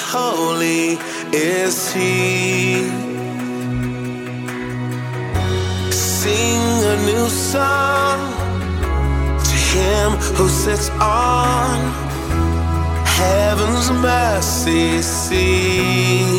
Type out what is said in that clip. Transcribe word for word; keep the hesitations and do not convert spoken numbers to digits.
holy is He. Sing a new song to Him who sits on heaven's mercy seat.